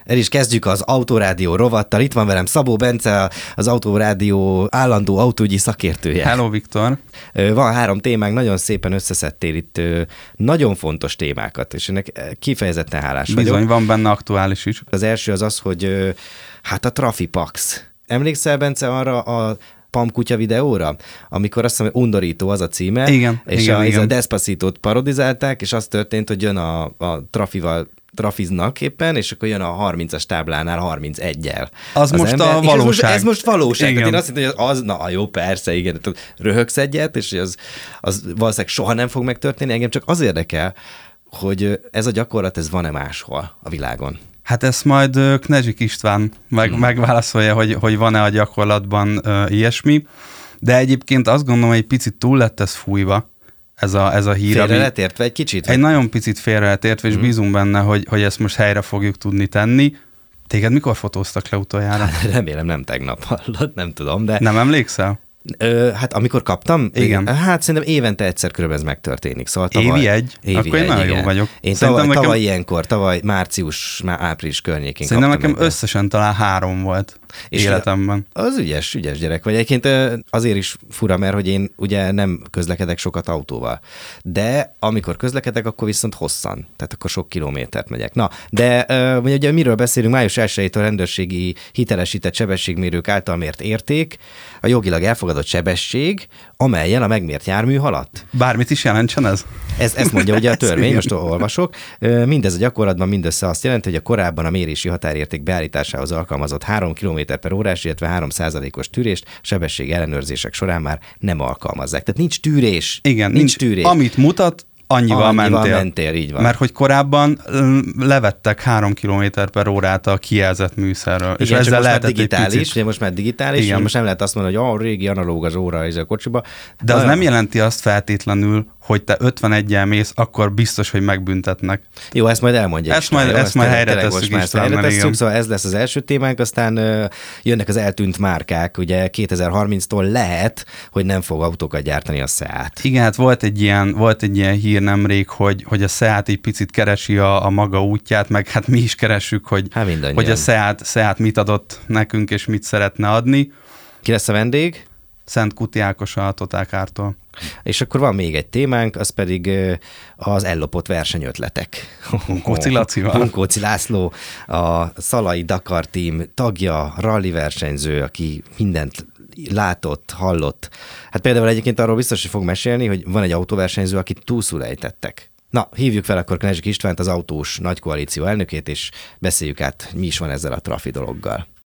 El is kezdjük az Autorádió rovattal. Itt van velem Szabó Bence, az Autorádió állandó autóügyi szakértője. Hello, Viktor! Van 3 témánk, nagyon szépen összeszedtél itt nagyon fontos témákat, és ennek kifejezetten hálás vagyok. Bizony, van benne aktuális is. Az első az, hogy hát a Trafipax. Emlékszel, Bence, arra a Pam kutya videóra, amikor azt hiszem, hogy undorító az a címe, igen, és igen. a Despacitót parodizálták, és az történt, hogy jön a Trafival trafiznak éppen, és akkor jön a 30-as táblánál 31-jel. Az most ember, a valóság. Ez most valóság. Igen. Én azt hittem, hogy az, na jó, persze, igen, röhögsz egyet, és az valószínűleg soha nem fog megtörténni. Engem csak az érdekel, hogy ez a gyakorlat, ez van-e máshol a világon? Hát ezt majd Knezsik István megválaszolja, hogy van-e a gyakorlatban ilyesmi, de egyébként azt gondolom, hogy egy picit túl lett ez fújva, ez a hír. Félre lett értve egy kicsit? Egy nagyon picit félre lett értve, és bízunk benne, hogy ezt most helyre fogjuk tudni tenni. Téged mikor fotóztak le utoljára? Hát, remélem nem tegnap hallott, nem tudom, de... Nem emlékszel? Hát amikor kaptam? Igen. Hát szerintem évente egyszer körülbelül ez megtörténik. Szóval Évi egy? Akkor én nagyon jó vagyok. Én tavaly ilyenkor, március, április környékén szerintem kaptam. Nekem összesen talán 3 volt életemben. Az ügyes gyerek vagy. Egyébként azért is fura, mert hogy én ugye nem közlekedek sokat autóval. De amikor közlekedek, akkor viszont hosszan. Tehát akkor sok kilométert megyek. Na, de ugye miről beszélünk? Május 1-től rendőrségi hitelesített sebességmérők által mért érték, a jogilag elfogadott sebesség, amelyen a megmért jármű haladt. Bármit is jelentsen ez? Ezt mondja ugye a törvény, most olvasok. Mindez a gyakorlatban mindössze azt jelenti, hogy a korábban a mérési határérték beállításához alkalmazott 3 km/órás, illetve 3%-os tűrést sebesség ellenőrzések során már nem alkalmazzák. Tehát nincs tűrés. Igen, nincs tűrés. Amit mutat, annyival mentél. Így van. Mert hogy korábban levettek 3 km/órát a kijelzett műszerről. Igen, és ezzel lehetett digitális, ugye most már digitális, igen. Most nem lehet azt mondani, hogy régi analóg az óra ez a kocsiba. De az nem jelenti azt feltétlenül, hogy te 51-jel mész, akkor biztos, hogy megbüntetnek. Jó, ezt majd elmondja. Ezt majd helyre tesszük. Szóval ez lesz az első témánk, aztán jönnek az eltűnt márkák. Ugye 2030-tól lehet, hogy nem fog autókat gyártani a Seat. Igen, hát volt egy ilyen hír nemrég, hogy a Seat egy picit keresi a maga útját, meg hát mi is keressük, hogy a Seat mit adott nekünk, és mit szeretne adni. Ki lesz a vendég? Szent Kuti Ákos a Total Car-tól. És akkor van még egy témánk, az pedig az ellopott versenyötletek. Bunkóci Lacival. Bunkóci László, a Szalai Dakar Team tagja, rally versenyző, aki mindent látott, hallott. Hát például egyébként arról biztos, hogy fog mesélni, hogy van egy autóversenyző, akit túlszul ejtettek. Na, hívjuk fel akkor Knezsik Istvánt, az autós nagykoalíció elnökét, és beszéljük át, mi is van ezzel a trafi dologgal.